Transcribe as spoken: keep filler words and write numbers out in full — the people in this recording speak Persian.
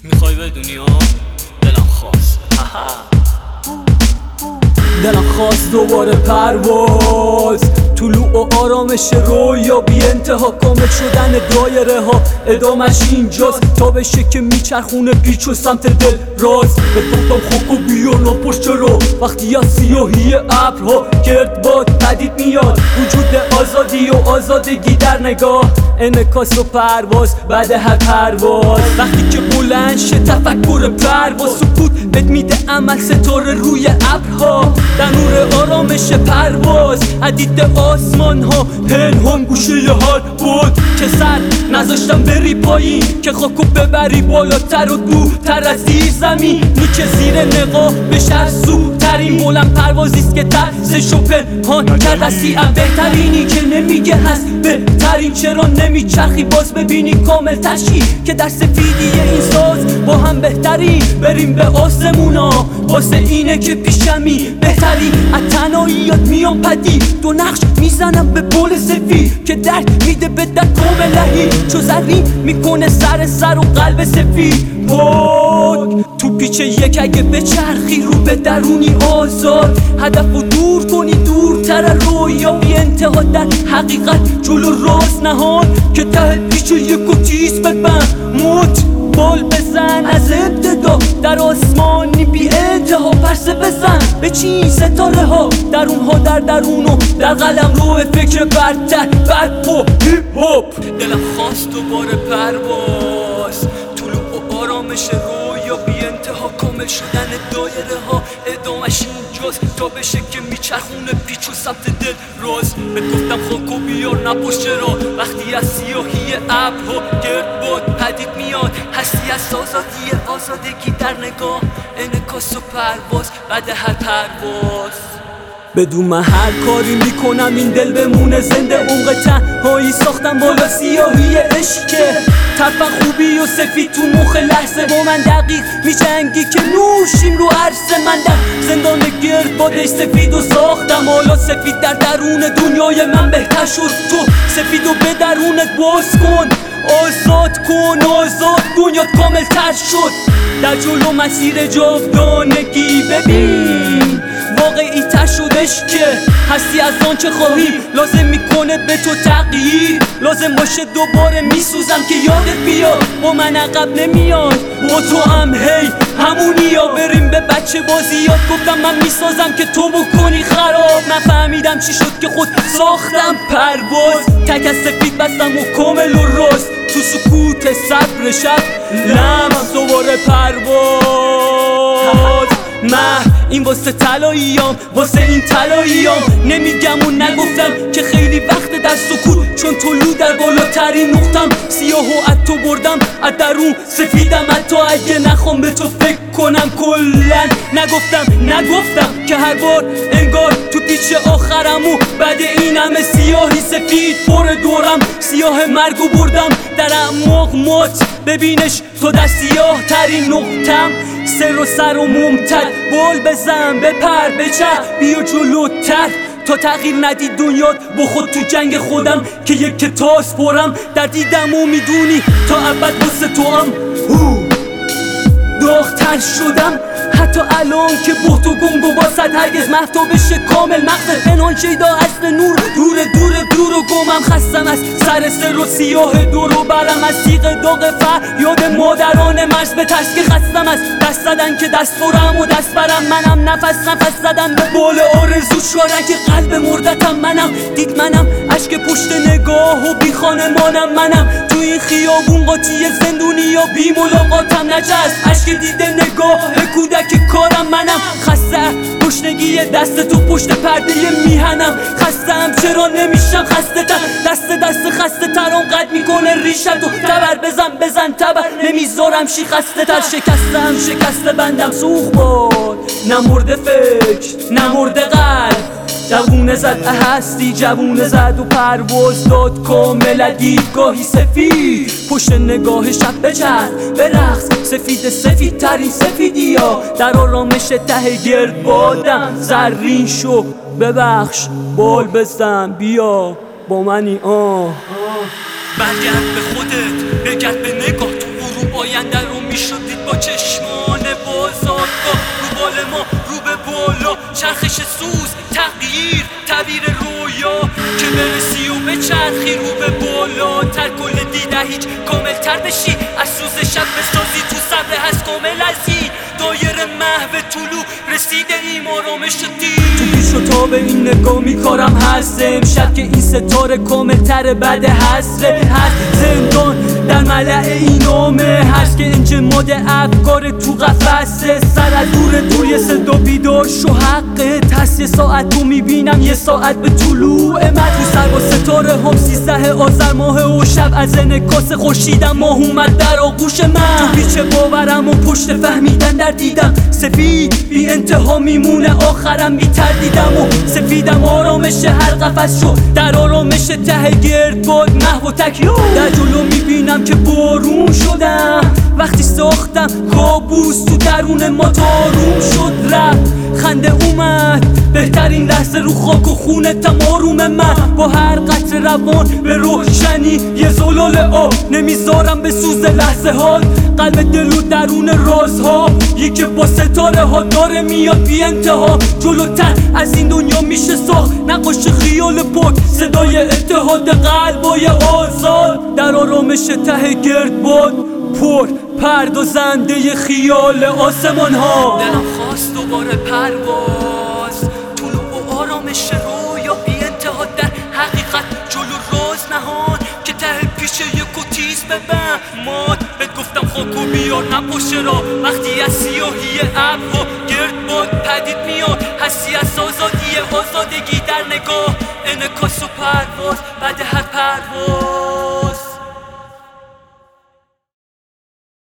میخوای بدونی ها دلم خواست دلم خواست دوباره پرواز، طلوع و آرامش رویا، بی انتها کامل شدن دایره ها، ادامش اینجاست تا بشه که میچرخونه پیچ و سمت دل راز. به گفتم خوک و بیا نپرس چرا وقتی از سیاهی ابرها گرد باد پدید میاد وجود آزادی و آزادگی در نگاه، انعکاس و پرواز بعد هر پرواز. وقتی که بلند شه تفکر پرواز، سکوت بد میده عمل ستاره روی ابرها، در نور آرامش پرواز عدید آسمان ها پنهان گوشه هر بود که سر نذاشتم بری پایین، که خاکو ببری بالاتر و دورتر از زیر زمین، نیچه زیر نقاه بشه زودترین بلند پروازیست که ترسشو پنهان کرد از سیعه بهترینی که نمیگه هست بهترین. چرا نمیچرخی باز ببینی کامل تشی که در سفیدی این ساز با هم بهتری بریم به آسمونا، واسه اینه که پیشمی بهتری از تنهاییات میام پدی، دو نقش میزنم به بول سفید که درد میده به در کامل لحی، چو زرین میکنه سر سر و قلب سفید پاک. تو پیچ یک اگه بچرخی رو به درونی آزاد، هدف رو دور کنی دورتر رویا، بی انتها در حقیقت جلو راست نهان که ته پیچ یک و تیز ببن موت بال بزن از ابتدا در آسمانی بی انتها پرسه بزن به چین ستاره ها درون ها در درون و در قلم رو فکر برتر برد و هیپ هاپ. دلم خواست دوباره پرواز، طلوع و آرامش رویا، بی انتها کامل شدن دایره ها، ادامش اینجاست تا بشه که میچرخونه پیچ و سمت دل راز. به گفتم خاکو بیار نپرس چرا وقتی از سیاهی ابرها گرد باد پدید میاد هستی از آزادی آزادگی در نگاه، انعکاس و پرواز بعد هر پرواز. بدون من هر کاری میکنم این دل بمونه زنده، عمق تنهایی ساختم بالا سیاهی عشقه، طرفا خوبی و سفید تو مخ لحظه با من دقیق میجنگی که نوشیم رو عرصه. من در زندان گرد بادش سفید و ساختم، حالا سفید در درون دنیای من بهتر شد، تو سفید و به درونت باز کن، آزاد کن آزاد دنیات کامل تر شد، در جلو مسیر جاودانگی ببین واقعی تر شدش که هستی از آن چه خواهی، لازم میکنه به تو تغییر، لازم باشه دوباره میسوزم که یادت بیا با من عقب نمیاد، با تو هم هی همونی یا بریم به بچه بازیات. گفتم من میسازم که تو بکنی خراب، نفهمیدم چی شد که خود ساختم پرواز، تک از سفید بستم و کامل و راست تو سکوت صبر شب لمس دوباره پرواز. من این واسه طلاییام واسه این طلاییام نمیگم و نگفتم که خیلی وقت در سکوت، چون طلوع در بالاترین نقطم، سیاه و از تو بردم از درون سفیدم، حتی اگه نخوام به تو فکر کنم کلن نگفتم نگفتم که هر بار انگار تو پیچ آخرم و بعد این همه سیاهی سفید پر دورم، سیاه مرگو بردم در اعماق مات ببینش تو در سیاه ترین نقطم، سر و سر و ممتد بال بزن بپر بچه بیا جلوتر تا تغییر ندی دنیات با خود تو جنگ خودم که یک کتاس پرم در دیدم و میدونی تا ابد واسه تو هم داغ‌تر شدم، حتی الان که بحت و گنگ و واسد هرگز محتاب بشه کامل مغز پنهان شیدا اصل نور دور دور دور و گمم، خستم از سر سر و سیاه دور و برم از تیغ داغ فر یاد مادران مرز به ترس که خستم از دست زدن که دست برم و دست برم، منم نفس نفس زدم به بال آرزو شارک قلب مردتم، منم دید منم اشک پشت نگاه و بی خانمانم، منم تو این خیابون قاطی زندونی یا بی ملاقاتم، نجست اشک دیده نگاه کودک کارم، منم خسته گشنگی دست تو پشت پرده میهنم، خستم چرا نمیشم خسته تر، دست دست خسته ترام قد میکنه ریشت و تبر بزن بزن تبر نمیذارم شی خسته تر، شکستم شکسته بندم سوخ باد، نمرده فکر نمرده قلب، جوونه زد هستی جوونه زد و پرواز داد کامل دیدگاهی سفید، پشت نگاه شب بچرد برقص سفید سفید ترین سفیدی ها، در آرامش ته گرد بادم زرین شو ببخش بال بزن بیا با منی آه برگرد به خودت بگرد به نگاه تو غروب آینده رو میشد چرخش سوز تغییر تعبیر رویا که برسی و به چرخی رو به بالا تر کل دیده هیچ کامل تر بشی از سوز شب بسازی تو صبر هست کامل ازی دایر محو طلوع رسیده ایم آرامش دید تو پیش و تا به این نگاه میکارم هست امشب که این ستاره کامل تر بعد حسره هست زندان در ملع این نامه هست که انجماد افکار تو قفسه سر از دور دور یه صدا بیدار شو حقت هست یه ساعت تو میبینم یه ساعت به طلوع من تو سر با ستاره هم سیزده آذر ماه و شب از انعکاس خورشیدم ماه اومد در آغوش من تو پیچ باورم و پشت فهمیدن در دیدم سفید بی انتها میمونه آخرم بی تردیدم و سفیدم آرامش هر قفس شو در آرامش ته گرد باد محو و تکیو در جلو میبینم که بارون شدم وقتی ساختم کابوس تو درون ما تاروم شد رفت خنده اومد بهترین لحظه رو خاک و خونه تماروم من با هر قطر روان به روشنی یه زلال آب نمیذارم به سوز لحظه ها قلب دل و درون رازها یکی با ستاره ها داره میاد بی انتها جلوتر از این دنیا میشه ساخت نقاش خیال پاک صدای اتحاد قلبای آزاد در آرامش ته گرد باد پر پردازنده خیال آسمان ها دلم خواست دوباره پرواز طلوع و آرامش رویا بی انتها در حقیقت جلو راز نهان که ته پیش یک و تیز ببن ماد بهت گفتم خاکو بیار نپاشه را وقتی از سیاهی ابرها گرد باد پدید میاد حسی از آزادی آزادگی در نگاه انعکاس و پرواز بعد هر پرواز